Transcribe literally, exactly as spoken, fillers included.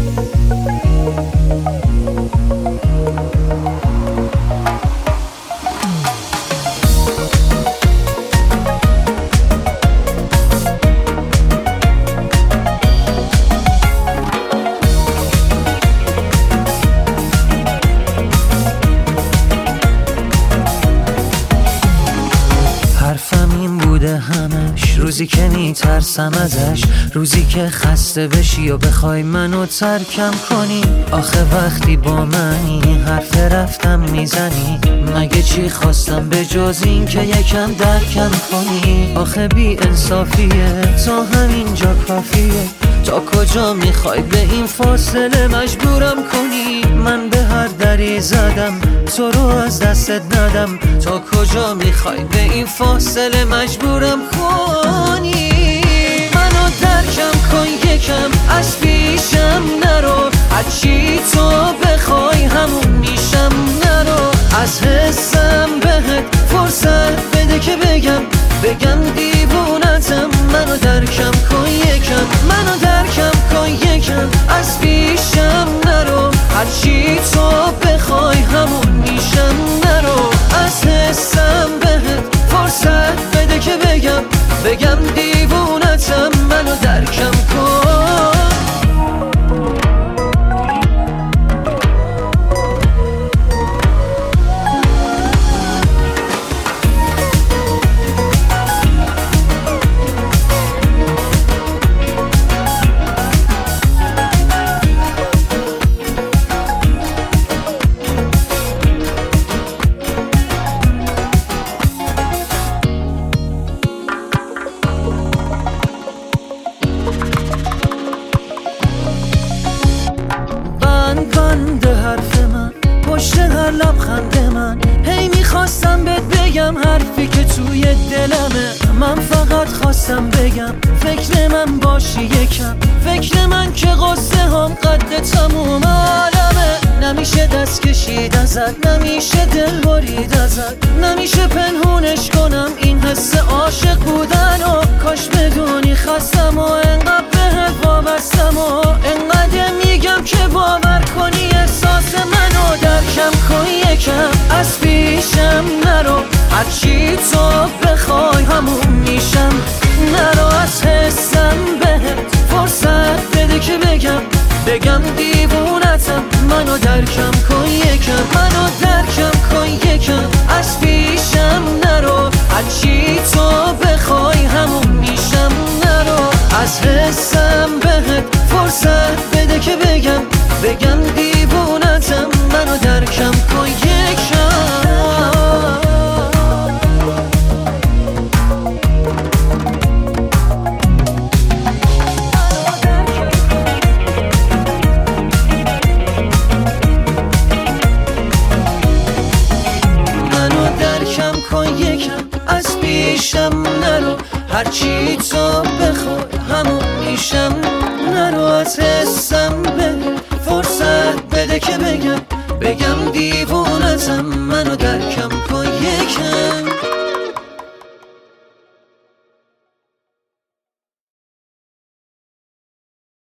همش روزی که میترسم ازش، روزی که خسته بشی و بخوای منو ترکم کنی. آخه وقتی با منی حرف رفتم میزنی، مگه چی خواستم به جز این که یکم درکم کنی؟ آخه بی انصافیه تا همینجا کافیه، تا کجا میخوای به این فاصله مجبورم کنی؟ من به هر دری زدم تو رو از دستت ندم، تا کجا میخوای به این فاصله مجبورم کنی؟ منو درکم کن یکم، از پیشم نرو، هرچی تو بخوای همون میشم، نرو از حسم بهت فرصت بده که بگم بگم دیوونتم. منو درکم کن یکم، منو درکم کن یکم، از پیشم نرو، هرچی تو بخوای همون میشم، نرو از حسم بهت فرصت بده که بگم بگم دیوونتم. منو درکم کن. بند حرف من پشت هر لبخند من، هی میخواستم بهت بگم حرفی که توی دلمه. من فقط خواستم بگم فکر من باشی یکم، فکر من که قصه هم قد تموم عالمه. نمیشه دست کشید ازت، نمیشه دل برید ازت، نمیشه پنهونش کنم این حس عاشق بودن و کاش بدونی خستم و انقدر بهت وابستم و انقدر میگم که باور کنی احساس منو. درکم کن یکم، از پیشم نرو، هرچی تو بخوای همون میشم، نرو از حسم بهت فرصت بده که بگم بگم دیوونتم. منو درکم کن یکم، منو درکم کن یکم، از پیشم نرو، هرچی تو بخوای همون میشم، نرو از حسم بهت فرصت بده که بگم بگم دیوونتم. منو درکم کن یکم. از پیشم نرو، هرچی تو بخوای همون میشم، نرو از حسم به فرصت بده که بگم بگم دیوونتم. منو درکم کن یکم.